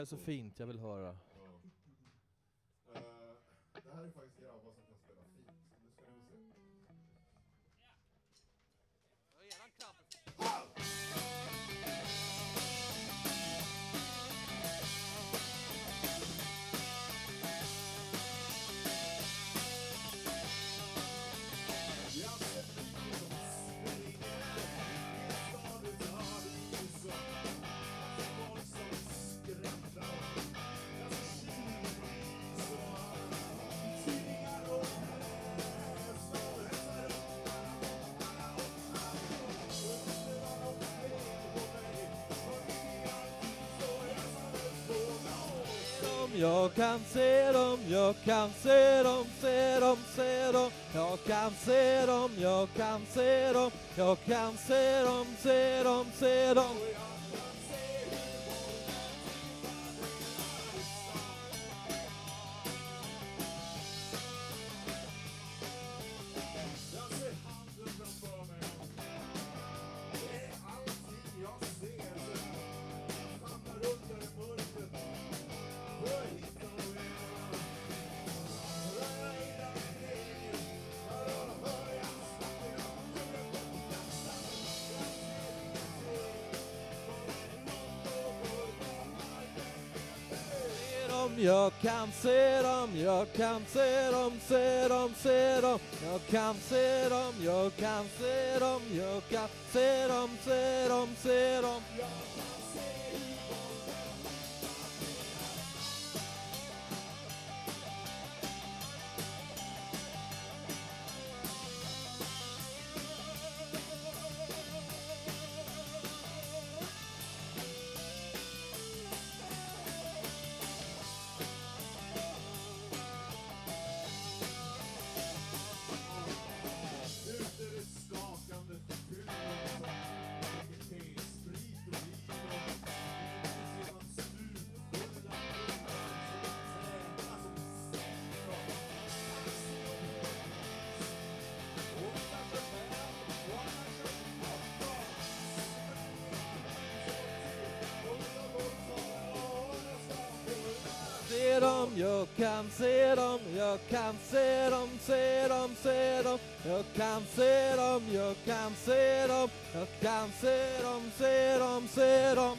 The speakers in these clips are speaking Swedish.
Det är så fint, jag vill höra. Det här är faktiskt grabbar som kan spela fint. Nu ska ni få se. Jag kan se dem, jag kan se dem, se dem, se dem. Jag kan se dem, jag kan se dem, jag kan se dem, se dem, se dem. Jag kan se dem, jag kan se dem, se dem, se dem. Jag kan se dem, jag kan se dem, jag kan se dem, se dem, se dem. Se dem, jag kan se dem, jag kan se dem, se dem, se dem. Jag kan se dem, jag kan se dem, jag kan se dem, se dem, se dem.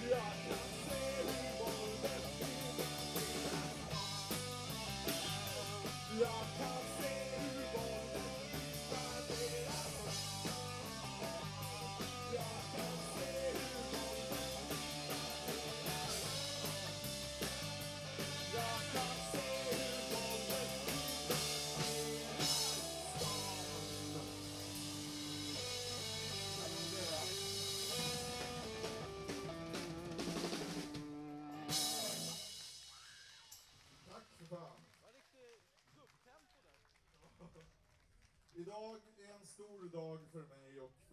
Idag är en stor dag för mig och